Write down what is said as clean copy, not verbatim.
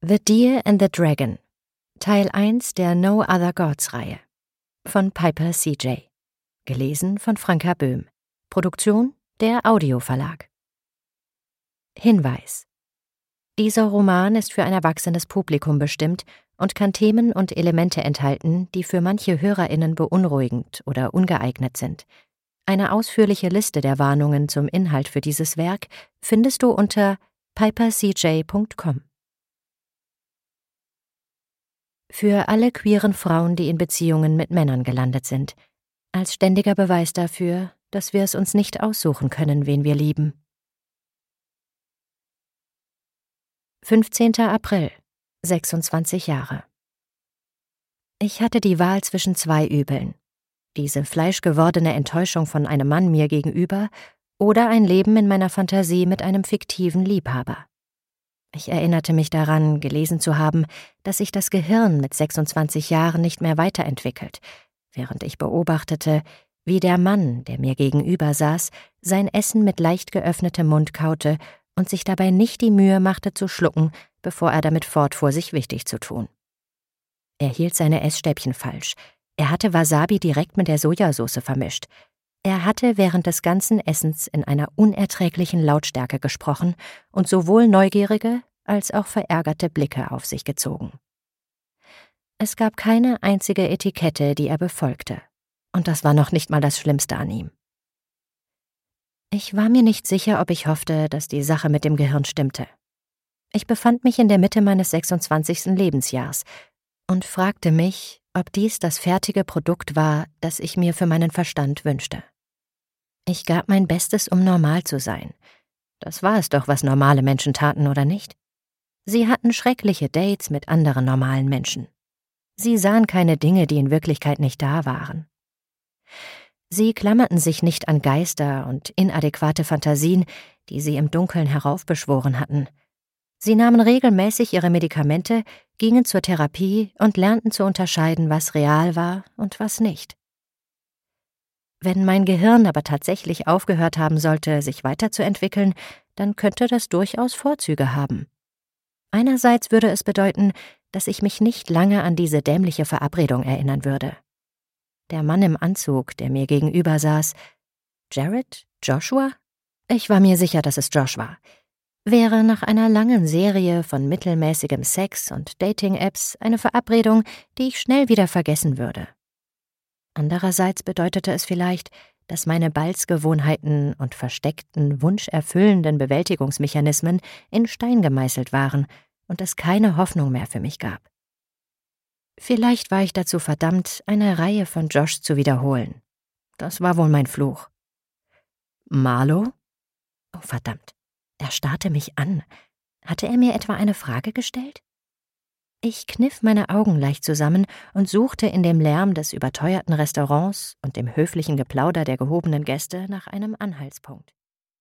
The Deer and the Dragon, Teil 1 der No Other Gods-Reihe von Piper C.J. Gelesen von Franka Böhm. Produktion der Audio-Verlag. Hinweis: Dieser Roman ist für ein erwachsenes Publikum bestimmt und kann Themen und Elemente enthalten, die für manche HörerInnen beunruhigend oder ungeeignet sind. Eine ausführliche Liste der Warnungen zum Inhalt für dieses Werk findest du unter pipercj.com. Für alle queeren Frauen, die in Beziehungen mit Männern gelandet sind, als ständiger Beweis dafür, dass wir es uns nicht aussuchen können, wen wir lieben. 15. April, 26 Jahre. Ich hatte die Wahl zwischen zwei Übeln: diese fleischgewordene Enttäuschung von einem Mann mir gegenüber oder ein Leben in meiner Fantasie mit einem fiktiven Liebhaber. Ich erinnerte mich daran, gelesen zu haben, dass sich das Gehirn mit 26 Jahren nicht mehr weiterentwickelt, während ich beobachtete, wie der Mann, der mir gegenüber saß, sein Essen mit leicht geöffnetem Mund kaute und sich dabei nicht die Mühe machte zu schlucken, bevor er damit fortfuhr, sich wichtig zu tun. Er hielt seine Essstäbchen falsch. Er hatte Wasabi direkt mit der Sojasauce vermischt. Er hatte während des ganzen Essens in einer unerträglichen Lautstärke gesprochen und sowohl neugierige als auch verärgerte Blicke auf sich gezogen. Es gab keine einzige Etikette, die er befolgte. Und das war noch nicht mal das Schlimmste an ihm. Ich war mir nicht sicher, ob ich hoffte, dass die Sache mit dem Gehirn stimmte. Ich befand mich in der Mitte meines 26. Lebensjahrs und fragte mich, ob dies das fertige Produkt war, das ich mir für meinen Verstand wünschte. Ich gab mein Bestes, um normal zu sein. Das war es doch, was normale Menschen taten, oder nicht? Sie hatten schreckliche Dates mit anderen normalen Menschen. Sie sahen keine Dinge, die in Wirklichkeit nicht da waren. Sie klammerten sich nicht an Geister und inadäquate Fantasien, die sie im Dunkeln heraufbeschworen hatten. Sie nahmen regelmäßig ihre Medikamente, gingen zur Therapie und lernten zu unterscheiden, was real war und was nicht. Wenn mein Gehirn aber tatsächlich aufgehört haben sollte, sich weiterzuentwickeln, dann könnte das durchaus Vorzüge haben. Einerseits würde es bedeuten, dass ich mich nicht lange an diese dämliche Verabredung erinnern würde. Der Mann im Anzug, der mir gegenüber saß, Jared? Joshua? Ich war mir sicher, dass es Josh war. Wäre nach einer langen Serie von mittelmäßigem Sex und Dating-Apps eine Verabredung, die ich schnell wieder vergessen würde. Andererseits bedeutete es vielleicht, dass meine Balzgewohnheiten und versteckten, wunscherfüllenden Bewältigungsmechanismen in Stein gemeißelt waren und es keine Hoffnung mehr für mich gab. Vielleicht war ich dazu verdammt, eine Reihe von Josh zu wiederholen. Das war wohl mein Fluch. Marlo? Oh, verdammt. Er starrte mich an. Hatte er mir etwa eine Frage gestellt? Ich kniff meine Augen leicht zusammen und suchte in dem Lärm des überteuerten Restaurants und dem höflichen Geplauder der gehobenen Gäste nach einem Anhaltspunkt.